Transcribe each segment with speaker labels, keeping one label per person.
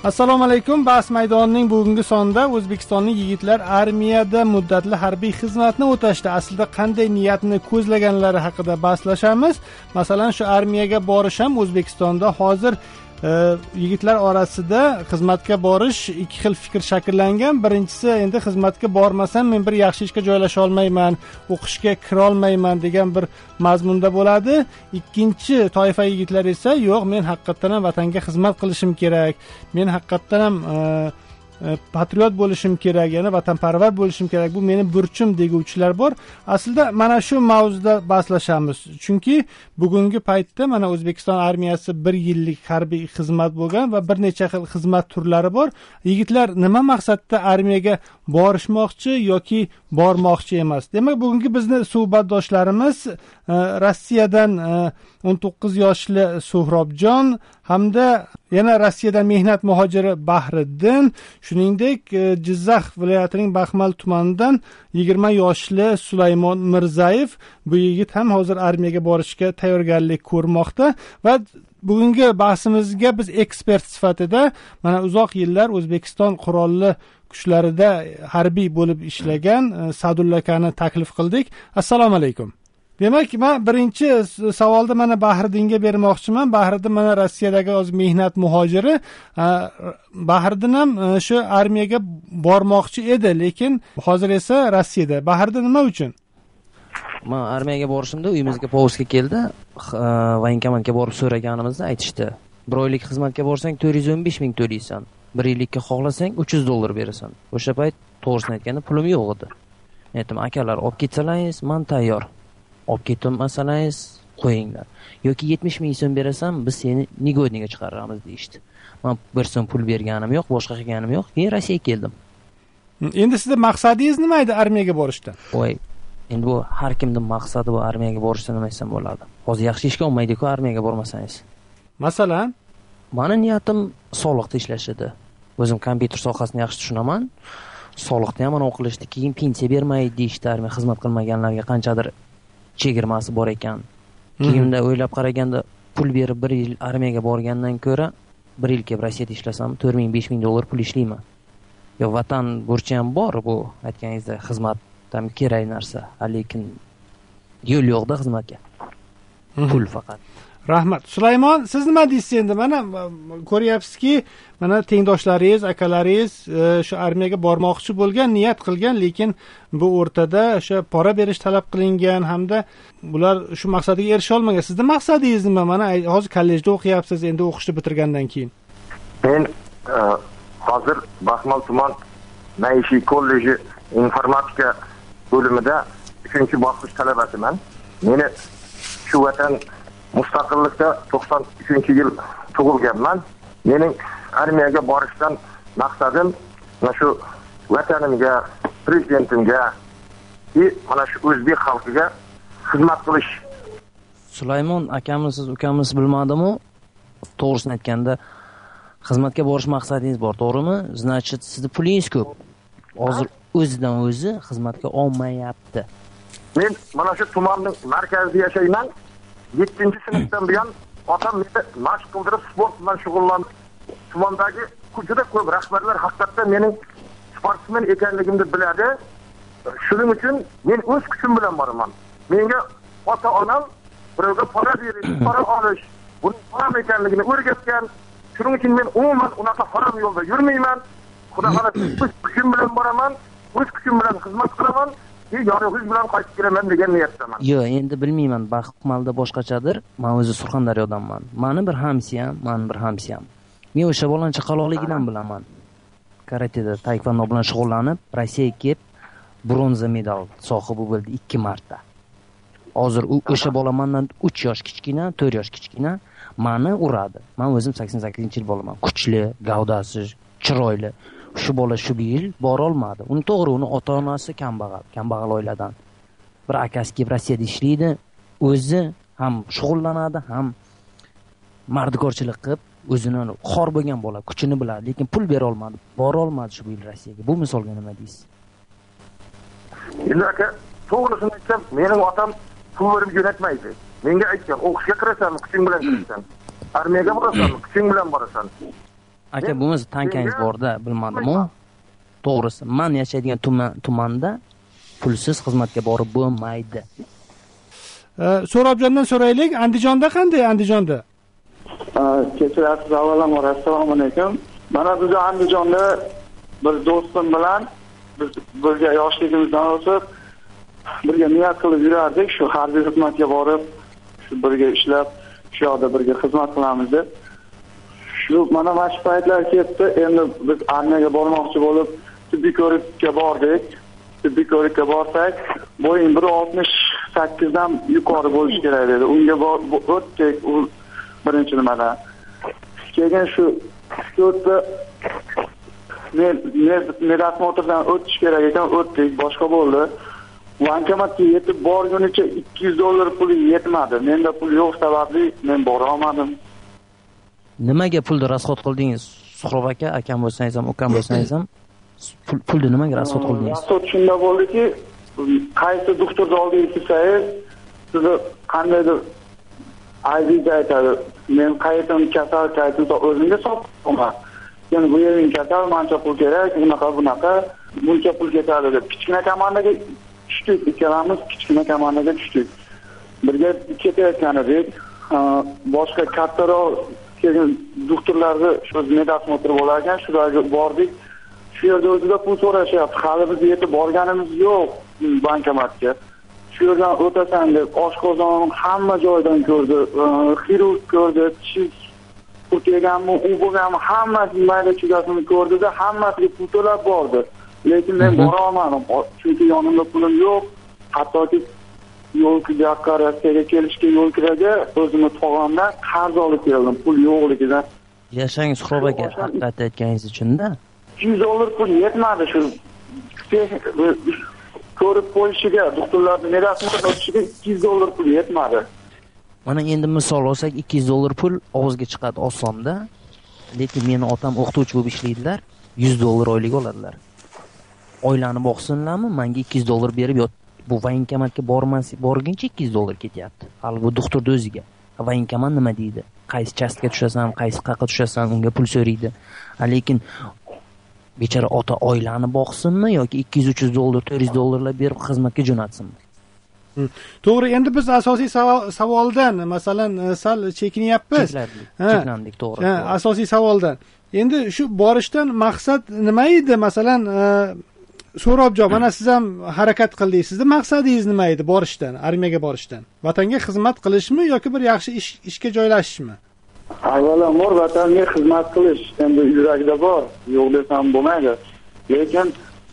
Speaker 1: Assalomu alaykum. Bahs maydonining bugungi sonida O'zbekistonlik yigitlar armiyada muddatli harbiy xizmatni o'tashda aslida qanday niyatni ko'zlaganlari haqida bahslashamiz. Masalan, shu armiyaga borish ham O'zbekistonda hozir yigitlar orasida xizmatga borish ikki xil fikr shakllangan. Birinchisi, endi xizmatga bormasam men bir yaxshi ishga joylasha olmayman, o'qishga kira olmayman degan bir mazmunda bo'ladi. Ikkinchi toifa yigitlar esa, yo'q, men haqiqatan ham vatanga xizmat qilishim kerak. Men haqiqatan ham patriot bo'lishim kerak, ya'ni vatanparvar bo'lishim kerak. Bu meni burchim deguvchilar bor. Aslida mana shu mavzuda bahslashamiz. Chunki bugungi paytda mana O'zbekiston armiyasi 1 yillik harbiy xizmat bo'lgan va bir necha xil xizmat turlari bor. Yigitlar nima maqsadda armiyaga borishmoqchi yoki bormoqchi emas? Demak, bugungi bizni suhbatdoshlarimiz Rossiyadan 19 yoshli Suhrobjon hamda yana Rossiyadan mehnat muhojiri Bahriddin, shuningdek Jizzax viloyatining Baxmal tumanidan 20 yoshli Sulaymon Mirzayev. Bu yigit ham hozir armiyaga borishga tayyorgarlik ko'rmoqda va bugungi bahsimizga biz ekspert sifatida mana uzoq yillar O'zbekiston qurolli kuchlarida harbiy bo'lib ishlagan Sadulla akani taklif qildik. Assalomu alaykum. Demak, men birinchi savolda mana Bahriddinga bermoqchiman. Bahriddin mana Rossiyadagi o'z mehnat muhojiri. Bahriddin ham shu armiyaga bormoqchi edi, lekin hozir esa Rossiyada. Bahriddin nima uchun?
Speaker 2: Men armiyaga borishimda uyimizga povozga keldi. Voyenkomatga borib so'raganimizda aytishdi: 1 oylik xizmatga borsang 415 ming to'laysan. 1 yillikka xohlasang $300 berasan. O'sha payt to'g'risini aytganda pulim yo'q edi. Aytdim, akalar, olib ketsalaringiz, men tayyor. Olib ketmasangiz qo'yinglar. Yoki 70 ming so'm berasan, biz seni negodniga chiqaramiz deyishdi. Men bir so'm pul berganim yo'q, boshqa qilganim yo'q. Keyin Rossiyaga keldim.
Speaker 1: Endi sizning maqsadingiz nima edi armiyaga borishda?
Speaker 2: Voy, endi bu har kimning maqsadi bu armiyaga borishda nima desam bo'ladi. Hozir yaxshi ishga olmaydi-ku armiyaga bormasangiz.
Speaker 1: Masalan,
Speaker 2: meni niyatim soliqda ishlash edi. O'zim kompyuter sohasini yaxshi tushunaman. Soliqni ham anav qilishdi, keyin pensiya bermaydi deyishdi, armiya xizmat qilmaganlarga qanchadir chegirmasi bor ekan. Keyinda o'ylab qaraganda pul berib 1 yil armiyaga borgandan ko'ra 1 yil kelib Rossiyada ishlasam $4000-5000 pul ishlayman. Yo, vatan burchi ham bor, bu aytganingizdek xizmatdan kerak narsa, lekin yo'l yo'qda xizmatga. Pul faqat.
Speaker 1: Rahmat. Sulaymon, siz nima deysiz endi? Mana ko'ryapsizki, mana tengdoshlaringiz, akalaringiz shu armiyaga bormoqchi bo'lgan, niyat qilgan, lekin bu o'rtada o'sha pora berish talab qilingan hamda bular shu maqsadiga erisha olmagan. Sizning maqsadingiz nima? Mana hozir kollejda o'qiyapsiz, endi o'qishni bitirgandan keyin.
Speaker 3: Men hozir Baxmal tuman maishiy kolleji informatika bo'limida 3-bosqich talabasiman. Meni shu vatan mustaqillikda 93-yil tug'ilganman. Mening armiyaga borishdan maqsadim mana shu vatanimga, prezidentimga va mana shu o'zbek xalqiga xizmat qilish.
Speaker 2: Sulaymon akamisiz, ukamiz bilmadim-u, to'g'risini aytganda xizmatga borish maqsadingiz bor, to'g'rimi? Значит, sizning pulingiz ko'p. Hozir o'zidan o'zi xizmatga olmayapti.
Speaker 3: Men mana shu tumanning markazida yashayman. 7-sinfdan buyon otam meni mashq qildirib sport bilan shug'ullanib, tumandagi juda ko'p rahbarlar haqiqatdan mening sportsmen ekanligimni biladi. Shuning uchun men o'z kuchim bilan boraman. Menga ota-onam birovga pora berish, pora olish, buning harom ekanligini o'rgatgan. Shuning uchun men umuman unaqa harom yo'lda yurmayman. Xudo xolasa o'z kuchim bilan boraman, o'z kuchim bilan xizmat qilaman. Yorug'lik bilan qaytib kelaman degan niyatdaman.
Speaker 2: Yo'q, endi bilmayman, Baxmalda boshqachadir. Men o'zi Surxondaryodanman. Meni bir hamsiyam. Men o'sha bolani chaqaloqligidan bilaman. Karateda, taekvondo bilan shug'ullanib, Rossiyaga kelib, bronza medal sohibi bo'ldi 2 marta. Hozir o'sha bola mendan 3 yosh kichkina, 4 yosh kichkina meni uradi. Men o'zim 88-yil bolaman. Kuchli, gavdasi, chiroyli. Shu bola shu yil bora olmadi. Uni to'g'ri, uni ota-onasi kambag'al oiladan. Bir akasi kelib Rossiyada ishlaydi, o'zi ham shug'ullanadi, ham mardikorchilik qilib, o'zini xor bo'lgan bola, kuchini biladi, lekin pul bera olmadi, bora olmadi shu yil Rossiyaga. Bu misolga nima deysiz?
Speaker 3: Endi aka, to'g'risini aytsam, mening otam pul berib jo'natmaydi. Menga aytgan, o'qishga kirasan, kuching bilan kirasan. Armiyaga borasan, kuching bilan borasan.
Speaker 2: aka bo'lmasa tankangiz borda bilmadim-ku. To'g'risi, men yashaydigan tumanda pulsiz xizmatga borib bo'lmaydi.
Speaker 1: So'robjondan so'raylik, Andijonda qanday? Andijonda
Speaker 4: kechirasiz, avvalambor assalomu alaykum. Mana biz Andijonda bir do'stim bilan biz birga yoshligimizdan o'sib birga niyat qilib yurardik, shu harbiy xizmatga borib, shu birga ishlab, shu yoqda birga xizmat qilamiz deb. Shu mana shu paytlar ketdi. Endi biz armiyaga bormoqchi bo'lib, tibbiy ko'rikka bordik. Tibbiy ko'rikka borsak, bo'ying 1.68 dan yuqori bo'lishi kerak dedi. Unga o'tdik, u birinchi nimadan. Keyin shu o'tdi. Medosmotrdan o'tish kerak ekan, o'tdik, boshqa bo'ldi. Bankomatga yetib borgunicha $200 pul yetmadi. Menda pul yo'q sababli men bora olmadim.
Speaker 2: Nimaga pulni rasxod qildingiz? Suhrob aka, akam bo'lsangiz ham, ukam bo'lsangiz ham pulni nimaga rasxod qildingiz?
Speaker 4: Rasxod shunda bo'ldiki, qaysi doktorning oldiga kelsangiz, sizni qandaydir aybiga aytadi. Men qayerdan kasal qaytib o'zimga sotdim. Yani bu yerin kasal, mancha pul kerak, bunaqa, buncha pul ketadi deb kichkina komandaga tushdik. Ikkalamiz kichkina komandaga tushdik. Birga ketayotgan edik. Boshqa kattaroq kelgan doktorlarni shu medosmotr bo'lar ekan, shularga bordik. Shu yerda o'zida pul so'rashyapti. Hali biz yetib borganimiz yo'q bankomatga. Shu yerdan o'tasan deb oshqozon hamma joydan ko'rdi. Xirurg ko'rdi, tish qurtganmi, u bo'lganmi, hammasi mayda chugasini ko'rdi-da, hammasiga pul to'lab bordi. Lekin men bora olmadim, chunki yonimda pulim yo'q. Hattoki yo'lga Rossiyaga kelishga yo'lkiraga o'zimni tog'amdan qarz olib keldim, pul yo'qligidan.
Speaker 2: Yashang Suhrob aka, haqiqat aytganingiz uchun-da.
Speaker 4: $100 pul yetmadi shu ko'rib qo'yishiga, doktorlarning nerasini o'tishiga $200 pul yetmadi.
Speaker 2: Mana endi misol olsak, $200 pul og'izga chiqadi osonda. Lekin meni otam o'qituvchi bo'lib ishlaydilar, $100 oylik oladilar. Oilani boqsinlarmi, menga $200 berib yot. Bu voyenkomatga borguncha $200 ketyapti. Hali bu doktorning o'ziga. Voyenkomat nima deydi? Qaysi chastga tushasan, qaysi qayerga tushasan, unga pul so'raydi. Lekin bechora ota oilani boqsinmi yoki $200-300, $400 berib xizmatga jo'natsinmi?
Speaker 1: To'g'ri, endi biz asosiy savoldan, masalan, sal chekinyapmiz.
Speaker 2: Cheklandik, to'g'ri.
Speaker 1: Asosiy savoldan. Endi shu borishdan maqsad nima edi? Masalan, So'robjon, mana siz ham harakat qildingiz. Sizning maqsadingiz nima edi borishdan, armiyaga borishdan? Vatanga xizmat qilishmi yoki bir yaxshi ishga joylashishmi?
Speaker 4: Avvalambor vatanga xizmat qilish endi yurakda bor, yo'q desam bo'lmaydi. Lekin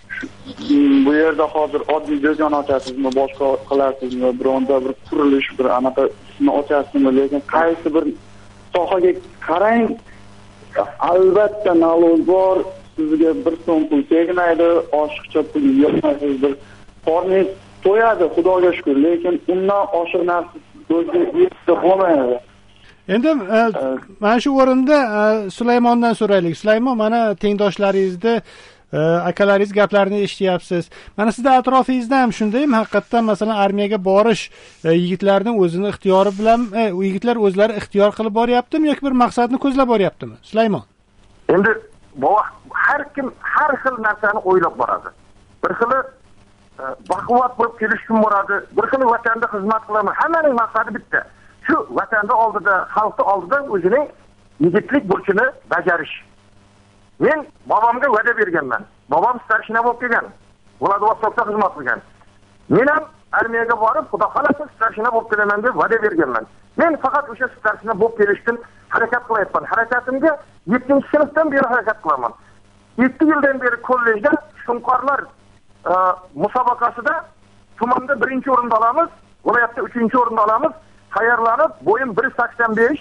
Speaker 4: bu yerda hozir oddiy do'kon ochasizmi, boshqa qilasizmi, bironta bir qurilish, bir anaqasini ochasizmi, lekin qaysi bir sohaga qarang, albatta nalog bor, sizga 1 so'm pul tegmaydi, oshiqcha pul yo'qmaysiz, bir qorningiz to'yadi, Xudoga shukr, lekin undan oshiq narsa o'zga yetib bo'lmaydi.
Speaker 1: Endi mana shu o'rinda Sulaymondan so'raylik. Sulaymon, mana tengdoshlaringizni, akalaringiz gaplarini eshityapsiz. Mana sizning atrofingizda ham shundaymi? Haqiqatan masalan armiyaga borish yigitlarning o'zini ixtiyori bilan, yigitlar o'zlari ixtiyor qilib boryaptimi yoki bir maqsadni ko'zlab boryaptimi? Sulaymon.
Speaker 3: Endi har kim har xil narsani o'ylab boradi. Bir xili baquvvat bo'lib kelish uchun boradi, bir xili vatanda xizmat qilaman. Hammaning maqsadi bitta. Shu vatanda oldida, xalqning oldida o'zining yigitlik burchini bajarish. Men bobomga va'da berganman. Bobom starshina bo'lib kelgan. Vladivostokda xizmat qilgan. Men ham armiyaga borib, xudo xolasa starshina bo'lib kelaman deb va'da berganman. Men faqat o'sha starshina bo'lib kelishdan harakat qilyapman. Harakatimga 7-sinfdan beri harakat qilaman. 7 yildan beri kollejda Shunqorlar musobaqasida tumanda 1-o'rinda olamiz, viloyatda 3-o'rinda olamiz. Tayyorlanib, bo'yim 1.85,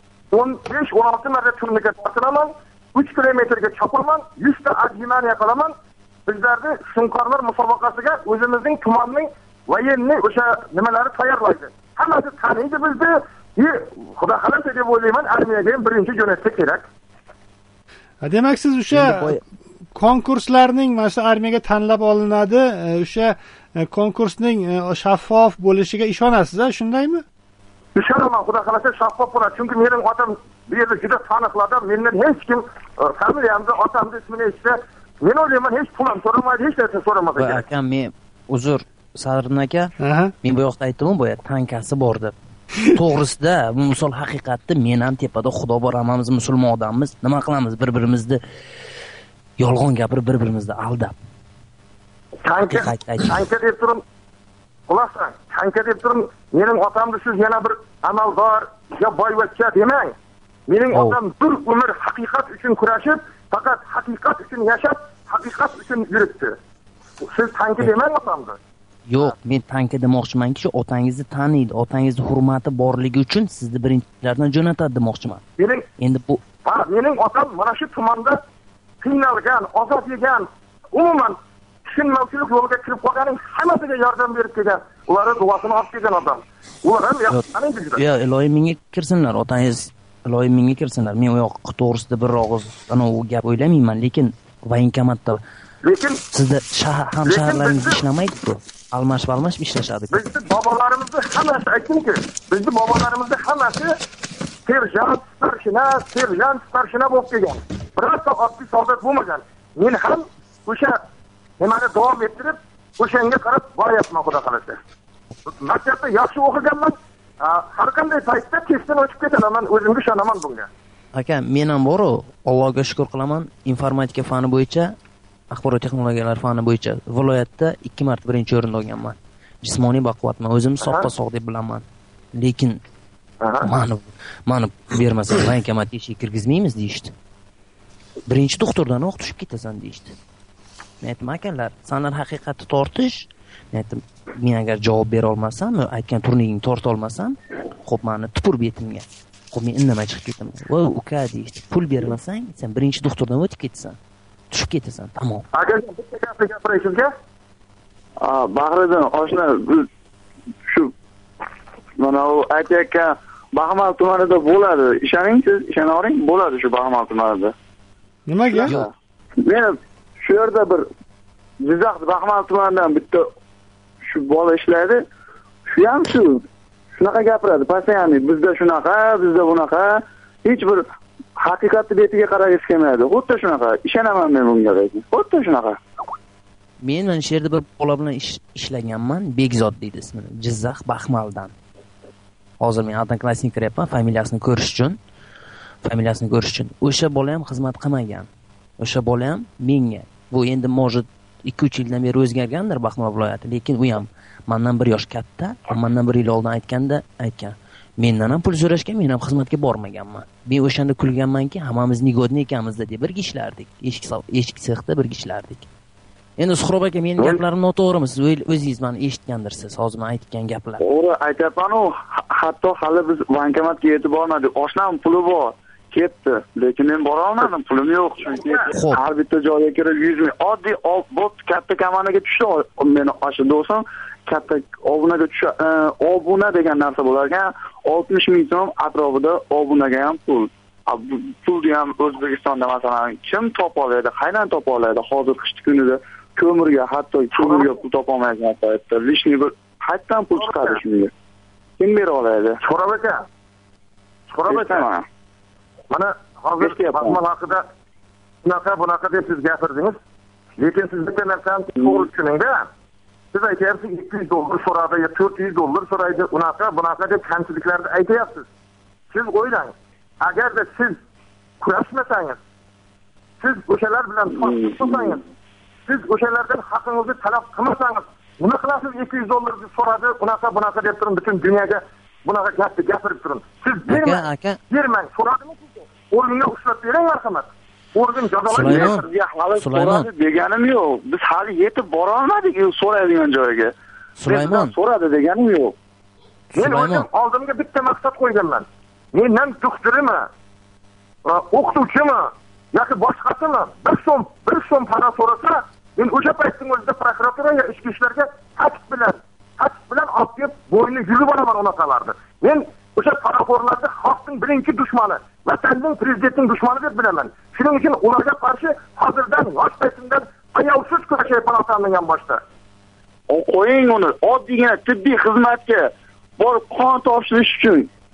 Speaker 3: 15-16 marta turniga tortilaman, 3 kilometrga chopaman, 100 ta adjimaniya qilaman. Bizlarni Shunqorlar musobaqasiga o'zimizning tumanning voyenniy o'sha nimalari tayyorlaydi. Hammasi taniydi bizni. Xudo xolasa deb o'ylayman, armiyaga ham birinchi jo'natsa kerak.
Speaker 1: Demak, siz o'sha konkurslarning mana shu armiyaga tanlab olinadi, o'sha konkursning shaffof bo'lishiga ishonasiz, shundaymi?
Speaker 3: Ishonaman, xudo xolasa shaffof bo'ladi. Chunki mening otam bu yerda juda taniqli odam. Mendan hech kim familiyamni, otamni ismini eshitsa, men o'ylayman hech pulim so'ramaydi, hech narsa so'ramadi.
Speaker 2: Va akam, men uzr, Sadriddin aka, men bu yoqda aytdim-ku, bu yer tankasi bor deb. To'g'risida, bu misol haqiqatda men ham tepada Xudo bor, hammamiz musulmon odammiz. Nima qilamiz? Bir-birimizni yolg'on gapirib, bir-birimizni aldab.
Speaker 3: Tanka deb turum. Xulosan, tanka deb turum. Mening otamni siz yana bir amaldor yo boyvachcha demang. Mening otam bir umr haqiqat uchun kurashib, faqat haqiqat uchun yashab, haqiqat uchun yuribdi. Siz tanka demang otamni.
Speaker 2: Yo'q, men tanka demoqchimanki, shu otangizni taniydi, otangizni hurmati borligi uchun sizni birinchilardan jo'natadi demoqchiman. Endi bu
Speaker 3: mening otam mana shu tumanda qiynalgan, azob yegan, umuman tushunmovchilik yo'liga kirib qolganing hammasiga yordam berib kelgan, ularning duosini olib kelgan odam. Ular ham yaxshi.
Speaker 2: Yo, iloyim menga kirsinlar, otangiz iloyim menga kirsinlar. Men u yoq to'g'risida bir og'iz u gap o'ylamayman, lekin voyinkomatda sizda hamshaharlaringiz ishlamaydi-ku. Almash ishlashadi.
Speaker 3: Bizni bobolarimizni hammasi aytdimki, bizni bobolarimizni hammasi serjant, starshina bo'lib kelgan. Birorta oddiy soldat bo'lmagan. Men ham o'sha nimani davom ettirib, o'shanga qarab boryapman, xudo xolasa. Maktabda yaxshi o'qiganman. Har qanday paytda testdan o'tib ketaman, o'zimga ishonaman bunga.
Speaker 2: Aka, men ham bor-ku, Allohga shukr qilaman, informatika fani bo'yicha, axborot texnologiyalari fani bo'yicha viloyatda 2 marta birinchi o'rinda olganman. Jismoniy baquvvatman, o'zim soppa-sog' deb bilaman. Lekin mani bermasa, voyinkomat ishga kirgizmaymiz deyishdi. Birinchi doktordan o'qitib ketasan deyishdi. Men aytdim, akalar, sanlar haqiqatni tortish. Men aytdim, men agar javob bera olmasam, aytgan turnigingni torta olmasam, xo'p, meni tupur betimga. Xo'p, men indamay chiqib ketaman. Voy, uka deyishdi. Pul bermasang, sen birinchi doktordan o'tib ketasan. Tushib ketasan, tamom.
Speaker 3: Agar bitta gapni gapirishingizga,
Speaker 4: Bahriddin oshna shu mana u aytayotgan Baxmal tumanida bo'ladi. Ishoningsiz, ishonavering, bo'ladi shu Baxmal tumanida.
Speaker 1: Nimaga?
Speaker 4: Men shu yerda bir Jizzax Baxmal tumanidan bitta shu bola ishlaydi. Shu ham shunaqa gapiradi. Постоянно bizda shunaqa, bizda bunaqa, hech bir haqiqatni betiga qaragisi kelmaydi. Xuddi shunaqa. Ishonaman men bunga. Xuddi shunaqa.
Speaker 2: Men mana shu yerda bir bola bilan ishlaganman, Begzod deydi ismini, Jizzax Baxmaldan. Hozir men odnoklassnik kiryapman, familiyasini ko'rish uchun. O'sha bola ham xizmat qilmagan. O'sha bola ham menga, bu endi может 2-3 yildan beri o'zgargandir Baxmal viloyati, lekin u ham mendan 1 yosh katta, mendan 1 yil oldin aytgan. Mendan ham pul so'rashgan, men ham xizmatga bormaganman. Men o'shanda kulganmanki, hammamiz nigodni ekanmiz-da deb birga ishlardik. Eshik sexda birga ishlardik. Endi Suhrob aka, mening gaplarimni noto'g'rimi? Siz o'zingiz meni eshitgandirsiz, hozir men aytgan gaplar.
Speaker 4: To'g'ri aytayapman-ku, hatto hali biz bankomatga yetib bormadik. Oshnam puli bor, ketdi, lekin men bora olmadim, pulim yo'q chunki har bitta joyga kirib 100 ming oddiy katta kamanaga tushdi. Meni oshi do'stim katta obunaga obuna degan narsa bo'lar ekan, 60 ming so'm atrofida obunaga ham pul. Pulni ham O'zbekistonda masalan kim topa oladi, qaydan topa oladi? Hozir qishki kunida ko'mirga, hatto ko'mirga pul topa olmaydigan paytda lishni bir qayerdan pul chiqadi shunga? Kim bera oladi?
Speaker 3: So'rab aka. Mana hozir Baxmal haqida bunaqa deb siz gapirdingiz. Lekin siz bitta narsani to'g'ri tushuning-da. Siz aytyapsiz $200 so'radi, yo $400 so'raydi, bunaqa deb kamchiliklarni aytyapsiz. Siz o'ylang, agarda siz kurashmasangiz, siz o'shalar bilan tortishmasangiz, siz o'shalardan haqqingizni talab qilmasangiz, nima qilasiz? $200 so'radi, bunaqa deb turib butun dunyoga bunaqa gapni gapirib turib. Siz bermang, so'radimi siz? O'rniga ushlab bering, marhamat. O'rnin jazolaydi.
Speaker 2: Sulaymon
Speaker 4: deganim yo'q. Biz hali yetib bora olmadik so'raydigan joyga.
Speaker 2: Sulaymon
Speaker 4: so'radi deganim yo'q.
Speaker 3: Men o'zim oldimga bitta maqsad qo'yganman. Mendan doktorimi, o'qituvchimi yoki boshqasimi bir so'm pora so'rasa, men o'sha paytning o'zida prokuraturaga, ichki ishlarga taklif bilan olib kelib bo'yni yuzib olaman unaqalarni. Men o'sha paraxo'rlarni xalqning birinchi dushmani, vatanning, prezidentning dushmani deb bilaman. Shuning uchun ularga qarshi hozirdan yosh paytimdan ayovsiz kurashayapman otamdan boshda.
Speaker 4: Qo'ying uni, oddiygina tibbiy xizmatga borib qon topshirish uchun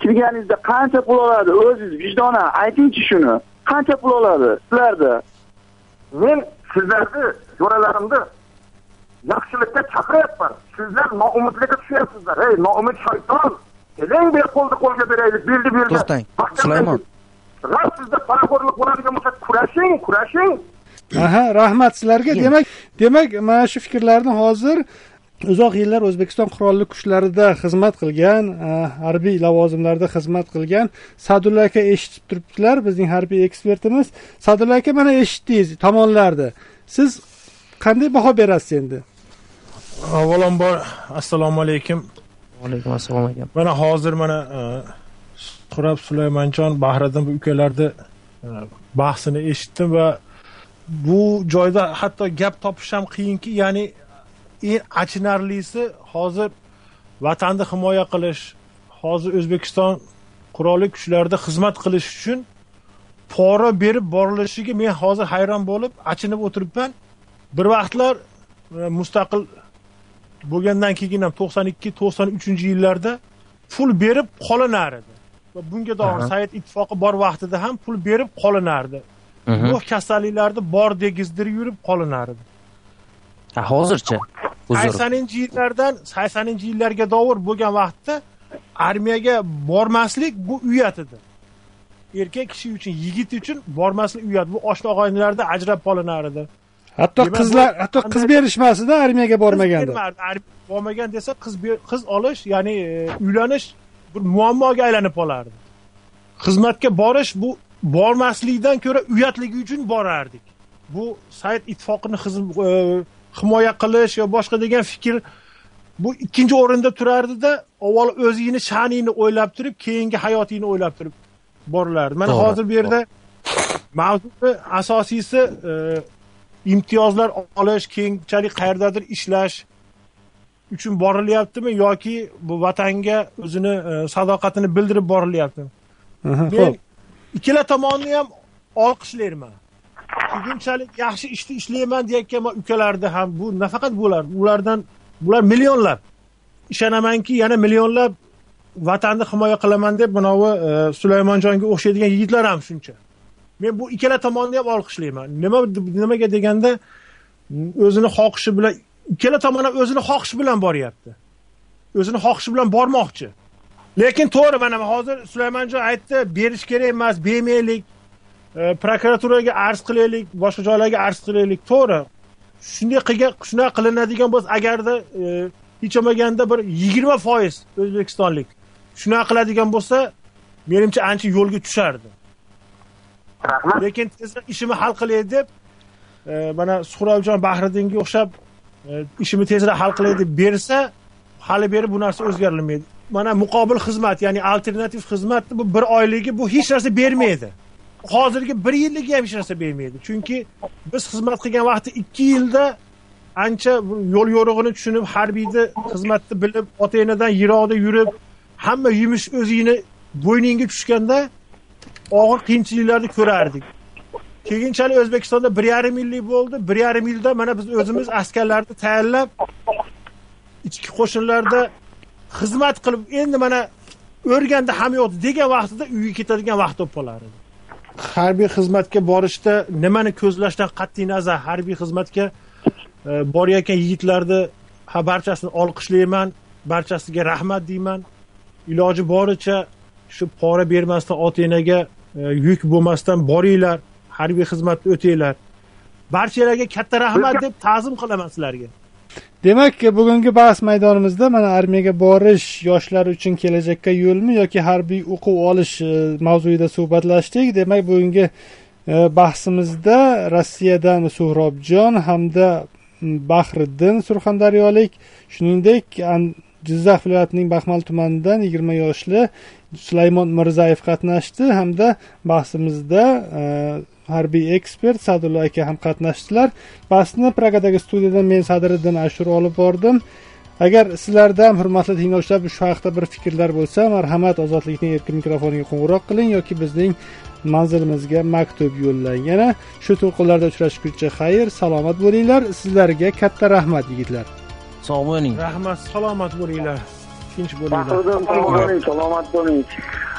Speaker 4: kirganingizda qancha pul oladi? O'zingiz vijdonan aytingchi shuni. Qancha pul oladi sizlarda?
Speaker 3: Men sizlarni, jo'ralarimni yaxshilikka chaqiryapman. Sizlar noumidlikka tushyapsizlar. Ey, noumid shayton. Keling bir qo'lga beraylik, bildi.
Speaker 2: To'xtang, Sulaymon.
Speaker 3: Sizda paraxo'rlik bo'ladigan bo'lsa, kurashing.
Speaker 1: Aha, rahmat sizlarga. Demak, mana shu fikrlarni hozir uzoq yillar O'zbekiston qurolli kuchlarida xizmat qilgan, harbiy lavozimlarda xizmat qilgan Sadulla aka eshitib turibdilar, bizning harbiy ekspertimiz. Sadulla aka, mana eshitdingiz tomonlarni. Siz qanday baho berasiz endi?
Speaker 5: Avvalambor assalomu alaykum.
Speaker 2: Va alaykum assalom aka.
Speaker 5: Mana hozir Suhrob Sulaymonjon, Bahriddin bu ukalarni bahsini eshitdim va bu joyda hatto gap topish ham qiyinki, ya'ni eng achinarlisi hozir vatanni himoya qilish, hozir O'zbekiston qurolli kuchlarida xizmat qilish uchun pora berib borilishiga men hozir hayron bo'lib, achinib o'tiribman. Bir vaqtlar mustaqil bo'lgandan keyin ham 92-93-yillarda pul berib qolinar edi. Va bunga doir Sovet ittifoqi bor vaqtida ham pul berib qolinardi. Bu kasalliklarni bor degizdirib yurib qolinardi.
Speaker 2: Hozircha
Speaker 5: 80-yillarga davr bo'lgan vaqtda armiyaga bormaslik bu uyat edi. Erkak kishi uchun, yigit uchun bormaslik uyat. Bu oshna og'aynilarda ajrab qolinar edi.
Speaker 1: Hatto qiz berishmasida armiyaga bormaganda.
Speaker 5: Bormagan desa qiz olish, ya'ni uylanish bir muammoga aylanib qolardi. Xizmatga borish bu bormaslikdan ko'ra uyatligi uchun borardik. Bu Sovet ittifoqini himoya qilish yo boshqa degan fikr bu ikkinchi o'rinda turardi-da, avval o'zingni sha'ningni o'ylab turib, keyingi hayotingni o'ylab turib borilardi. Mana hozir bu yerda mavzuning asosiysi imtiyozlar olish, keyinchalik qayerdadir ishlash uchun borilyaptimi yoki bu vatanga o'zini sadoqatini bildirib borilyaptimi? Men ikkala tomonni ham olqishlayman. Keyinchalik yaxshi ishni ishlayman deyotgan ukalarda ham bu nafaqat bular millionlab. Ishonamanki, yana millionlab vatanni himoya qilaman deb bunovi Sulaymonjonga o'xshaydigan yigitlar ham shuncha. Men bu ikkala tomonni ham olqishlayman. Nimaga deganda o'zini xohishi bilan ikkala tomon ham o'zini xohishi bilan boryapti. O'zini xohishi bilan bormoqchi. Lekin to'g'ri, mana hozir Sulaymonjon aytdi, berish kerak emas, bermaylik, prokuraturaga arz qilaylik, boshqa joylarga arz qilaylik. To'g'ri. Shunday qilinadigan bo'lsa, agarda hech bo'lmaganda bir 20% o'zbekistonlik shunday qiladigan bo'lsa, menimcha ancha yo'lga tushardi.
Speaker 3: Rahmat.
Speaker 5: Lekin tezroq ishimni hal qilay deb mana Suhrobjon Bahriddinga o'xshab ishimni tezroq hal qilay deb bersa, hali beri bu narsa o'zgarilmaydi. Mana muqobil xizmat, ya'ni alternativ xizmat bu bir oyligi bu hech narsa bermaydi. Hozirgi 1 yilligi ham hech narsa bermaydi. Chunki biz xizmat qilgan vaqtda 2 yilda ancha yo'l yo'rig'ini tushunib, harbiyni xizmatni bilib, ota-onadan yiroqda yurib, hamma yumush o'zingni bo'yningga tushganda og'ir qiyinchiliklarni ko'rardik. Keyinchalik O'zbekistonda 1,5 yillik bo'ldi. 1,5 yilda mana biz o'zimiz askarlarni tayyorlab, ichki qo'shinlarda xizmat qilib, endi mana o'rganda ham yo'q degan vaqtida uyga ketadigan vaqt bo'lib qolar edi. Harbiy xizmatga borishda nimani ko'zlashdan qat'iy nazar harbiy xizmatga borayotgan yigitlarni barchasini olqishlayman, barchasiga rahmat deyman. Iloji boricha shu pora bermasdan ota-onaga yuk bo'lmasdan boringlar, harbiy xizmatni o'tinglar. Barchalarga katta rahmat deb ta'zim qilaman sizlarga.
Speaker 1: Demak, bugungi bahs maydonimizda mana armiyaga borish yoshlar uchun kelajakka yo'lmi yoki harbiy o'quv olish mavzuida suhbatlashdik. Demak, bugungi bahsimizda Rossiyadan Suhrobjon hamda Bahriddin surxondaryolik, shuningdek Jizzax viloyatining Baxmal tumanidan 20 yoshli Sulaymon Mirzayev qatnashdi hamda bahsimizda harbiy ekspert Sadulla aka ham qatnashdilar. Bahsni Pragadagi studiyadan men Sadriddin Ashur olib bordim. Agar sizlarda ham hurmatli tinglovchilar shu haqda bir fikrlar bo'lsa, marhamat Ozodlikning erkin mikrofoniga qo'ng'iroq qiling yoki bizning manzilimizga maktub yo'llang. Yana shu to'lqinlarda uchrashguncha xayr, salomat bo'linglar. Sizlarga katta rahmat yigitlar.
Speaker 2: Sog' bo'ling.
Speaker 5: Rahmat, salomat bo'linglar. tinch bo'linglar.
Speaker 4: Salomat bo'ling.